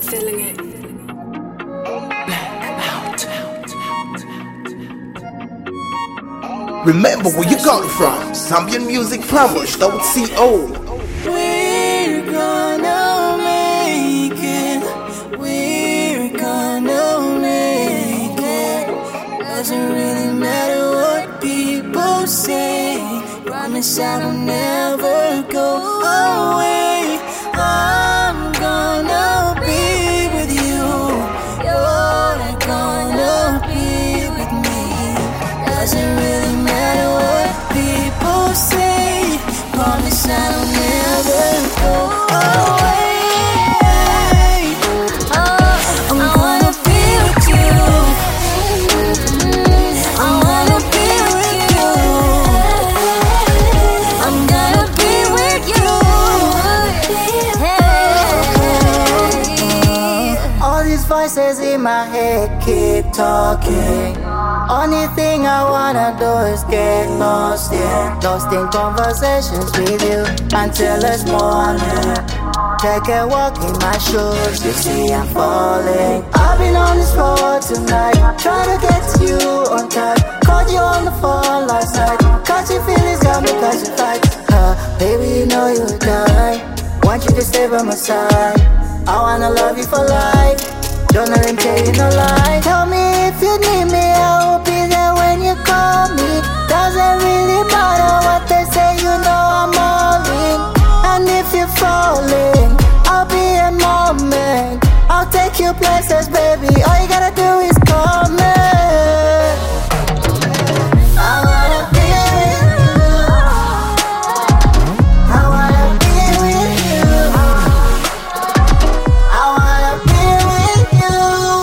feeling it. Remember where you got it from. ZambianMusicPromos.co. We're gonna make it. We're gonna make it. Doesn't really matter what people say. Promise I will never go away. I'm gonna be with you. You're gonna be with me. Doesn't really matter what people say. Promise I'll never go away. I'm gonna be with you. I'm gonna be with you. I'm gonna be with you. All these voices in my head keep talking. Only thing I wanna do is get lost, yeah. Lost in conversations with you until it's morning. Take a walk in my shoes, you see I'm falling. I've been on this road tonight, trying to get to you on time. Called you on the phone last night, catching feelings got me catching fight. Baby, you know you die. Want you to stay by my side. I wanna love you for life. Don't let him tell you no lie. Tell me if you need me, I will be there when you call me. Doesn't really matter what they say, you know I'm all in. And if you're falling, I'll be a moment. I'll take you places, baby. All you gotta do is call me. I wanna be with you. I wanna be with you. I wanna be with you.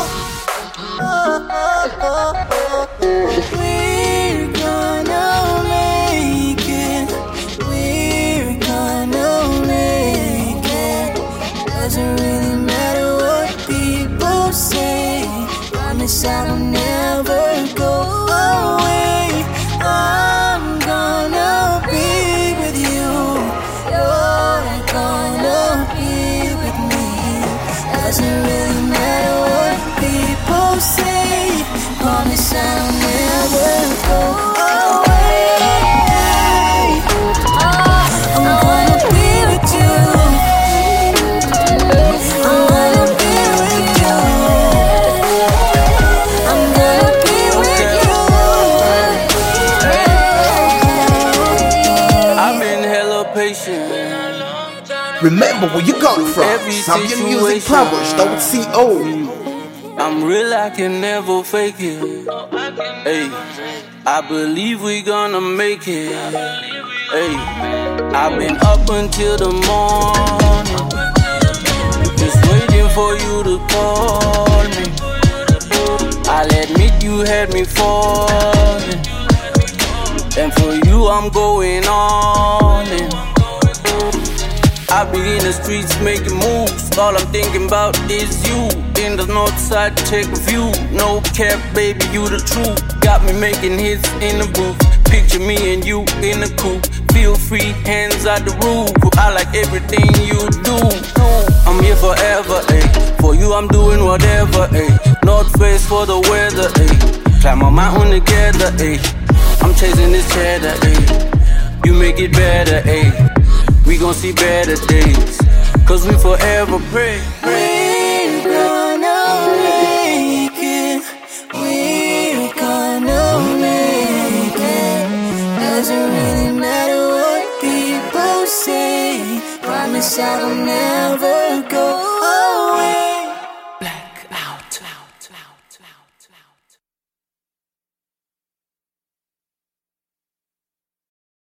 We're gonna make it. We're gonna make it. Doesn't really matter what people say. Promise I'll never go away. I'm gonna be with you. You're gonna be with me. Doesn't really matter what people say. Promise I'll never go away. I'm gonna be with you. I'm gonna be with you. I'm gonna be with you. I've been hella patient. Remember where you got it from. ZambianMusicPromos.co. I'm real, I can never fake it. Hey, I believe we gonna make it. Hey, I've been up until the morning, just waiting for you to call me. I'll admit you had me falling, and for you I'm going on. I be in the streets making moves. All I'm thinking about is you. In the north side, take a view. No cap, baby, you the truth. Got me making hits in the booth. Picture me and you in the coupe. Feel free, hands out the roof. I like everything you do. I'm here forever, ayy. For you, I'm doing whatever, ayy. North face for the weather, ayy. Climb a mountain together, ayy. I'm chasing this cheddar, ayy. You make it better, ayy. We gon' see better days, cause we forever pray. We're gonna make it. We're gonna make it. Doesn't really matter what people say. Promise I will never go